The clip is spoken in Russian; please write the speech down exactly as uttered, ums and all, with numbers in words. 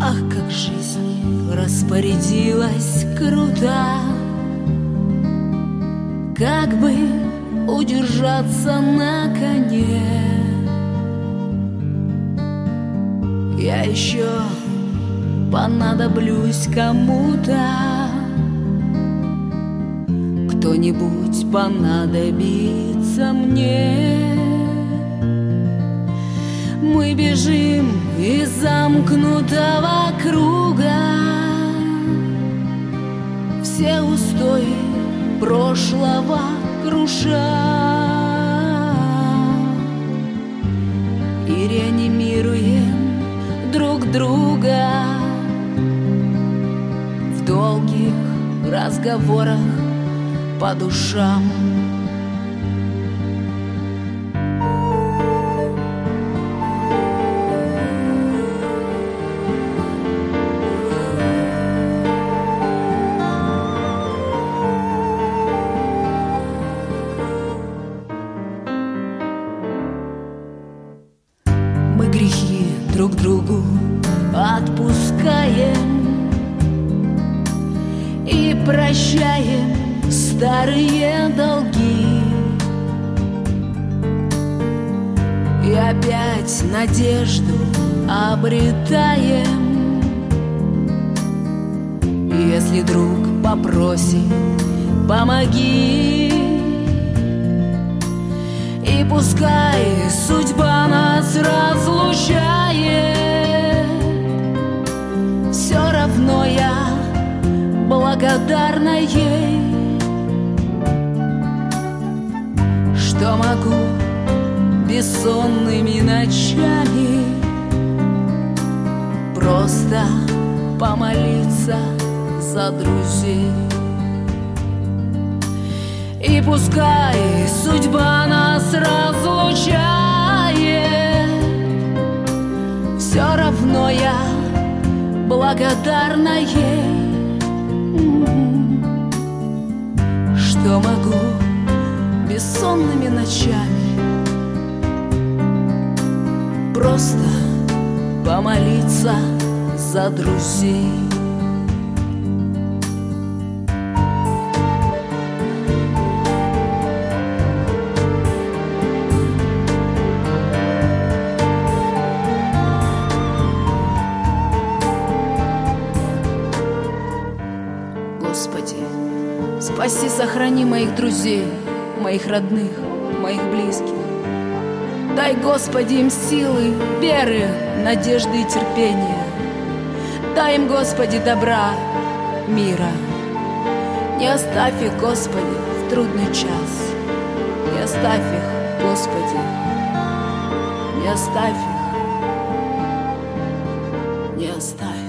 Ах, как жизнь распорядилась круто, как бы удержаться на коне. Я еще понадоблюсь кому-то, кто-нибудь понадобится мне. Мы бежим из замкнутого круга, все устои прошлого круша, и реанимируем друг друга в долгих разговорах по душам. Мы грехи друг другу отпускаем и прощаем старые долги, и опять надежду обретаем. Если друг попросит, помоги, и пускай судьба нас разлучает, все равно я благодарна ей, что могу бессонными ночами просто помолиться за друзей. И пускай судьба нас разлучает, все равно я благодарна ей, что могу бессонными ночами просто помолиться за друзей. Господи, спаси, сохрани моих друзей, моих родных, моих близких. Дай, Господи, им силы, веры, надежды и терпения. Дай им, Господи, добра, мира. Не оставь их, Господи, в трудный час. Не оставь их, Господи, не оставь их, не оставь.